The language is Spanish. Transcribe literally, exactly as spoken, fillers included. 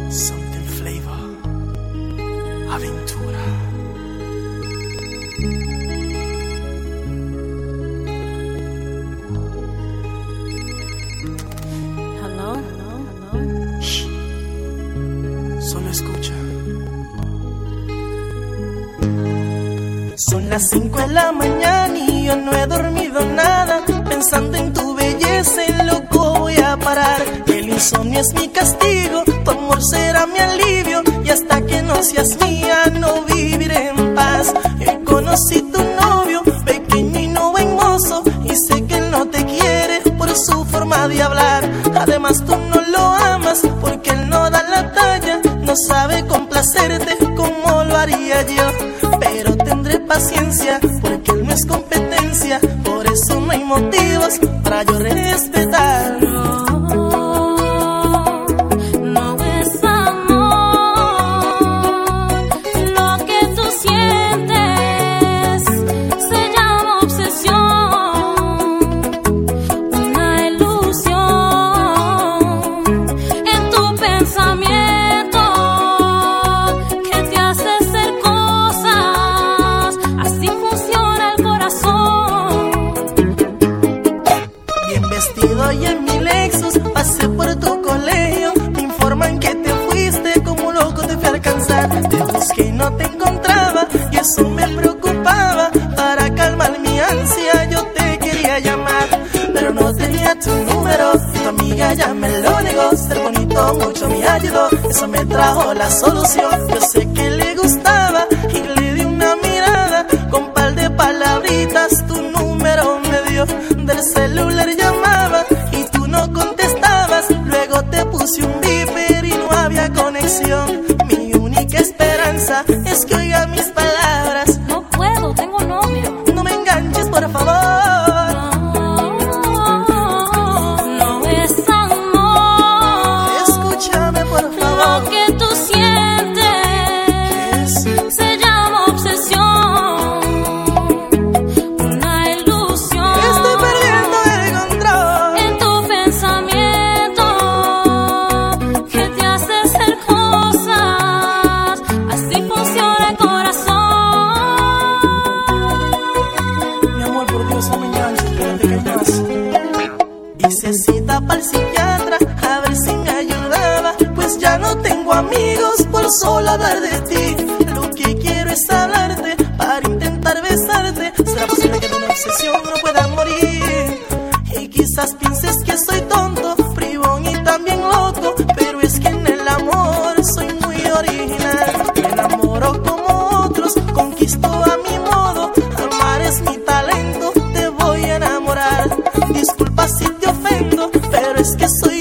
Something Flavor, Aventura. Hello, hello, hello. Shh. Solo escucha. Son las cinco de la mañana y yo no he dormido nada. Pensando en tu belleza, en loco voy a parar. El insomnio es mi castigo, tu amor será mi alivio. Y hasta que no seas mía, no viviré en paz. Yo conocí tu novio, pequeño y no buen mozo, y sé que él no te quiere por su forma de hablar. Además tú no lo amas porque él no da la talla. No sabe complacerte como lo haría yo. Pero tendré paciencia porque él no es competencia. Por eso no hay motivos para yo respetarlo. Y en mi Lexus pasé por tu colegio. Me informan que te fuiste, como loco te fui a alcanzar. Te busqué y no te encontraba y eso me preocupaba. Para calmar mi ansia yo te quería llamar, pero no tenía tu número y tu amiga ya me lo negó. Ser bonito mucho me ayudó, eso me trajo la solución. Yo sé que le gustaba y le di una mirada. Con par de palabritas tu número me dio. Del celular llamaba y tú no contestabas. Luego te puse un beeper y no había conexión. Mi única esperanza es que oiga mis palabras. No puedo, tengo novio. No me enganches, por favor. No, no es amor. Escúchame, por favor. Lo que tú sientes se llama obsesión. Una ilusión. Estoy perdiendo el control. En tu pensamiento que te hace hacer cosas. Así funciona el corazón. Mi amor, por Dios, no me enganches, espérate que hay más. Hice cita para el psiquiatra a ver si me ayudaba, pues ya no tengo amigos por solo hablar de ti. Lo que quiero es hablarte para intentar besarte. ¿Será posible que de una obsesión no pueda morir? Y quizás pienses que soy tonto, bribón y también loco, pero es que en el amor soy muy original. Me enamoro como otros, conquisto a mi modo. Amar es mi talento, te voy a enamorar. Disculpa si te ofendo, pero es que soy